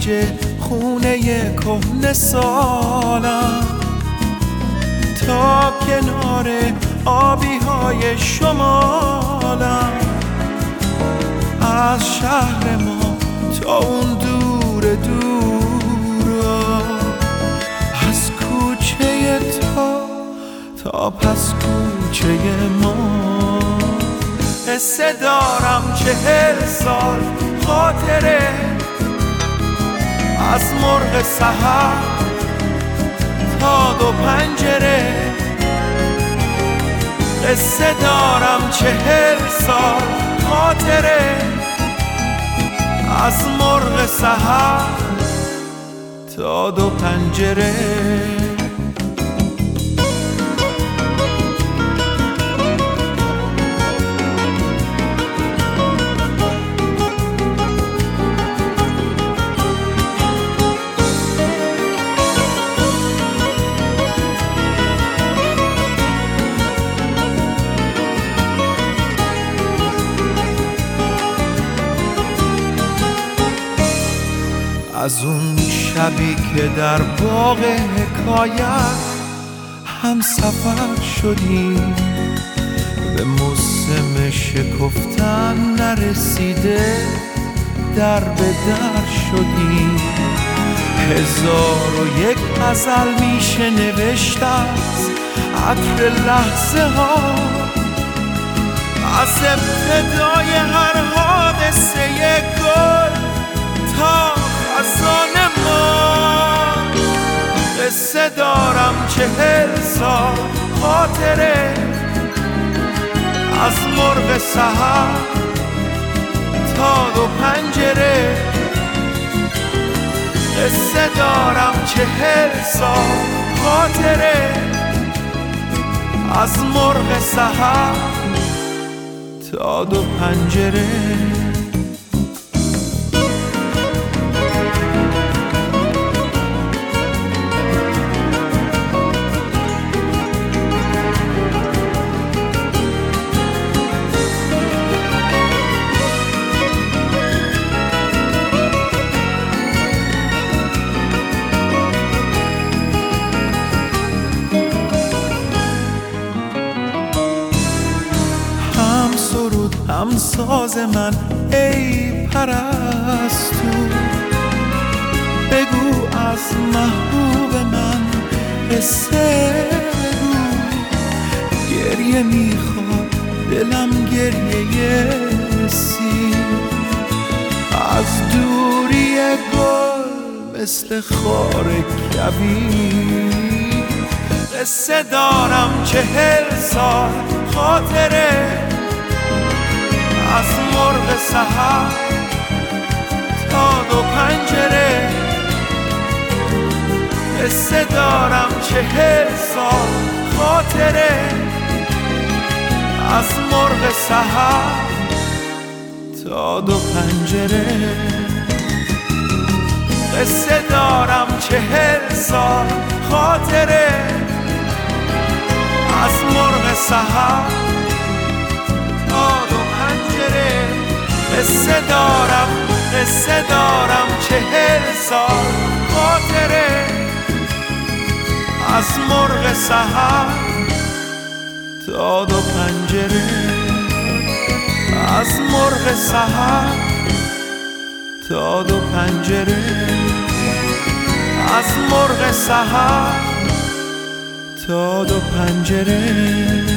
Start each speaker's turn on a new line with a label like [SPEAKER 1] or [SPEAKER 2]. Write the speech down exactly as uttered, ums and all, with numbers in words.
[SPEAKER 1] گیج خونه کهنه سالم، تا کنار آبی های شمالم. از شهر ما تا اون دور دورا، از کوچه تا تا پس کوچه ما. قصه دارم چهل سال خاطره، از مرغ سحر تا دو پنجره. قصه دارم چهل سال خاطره، از مرغ سحر تا دو پنجره. از اون شبی که در باغ حکایت هم سفر شدیم، به موسم شکفتن نرسیده در به در شدیم. هزار و یک غزل میشه نوشت از عطر لحظه ها، از ابتدای هر حادثه گل تا خزان ما. قصه دارم چهل سال خاطره، از مرغ سحر تا دو پنجره. قصه دارم چهل سال خاطره، از مرغ سحر تا دو پنجره. هم ساز من ای پرستو، بگو از محبوب من قصه بگو. گریه میخواد دلم گریه سیر، از دوری گل مثل خار کبیر. قصه دارم چهل سال خاطره، از مرغ سحر تا دو پنجره. قصه دارم چهل سال خاطره، از مرغ سحر تا دو پنجره. قصه دارم چهل سال خاطره، از مرغ سحر تا دو پنجره. قصه دارم قصه دارم چهل سال خاطره، از مرغ سحر تا دو پنجره. از مرغ سحر تا دو پنجره، از مرغ سحر تا دو پنجره.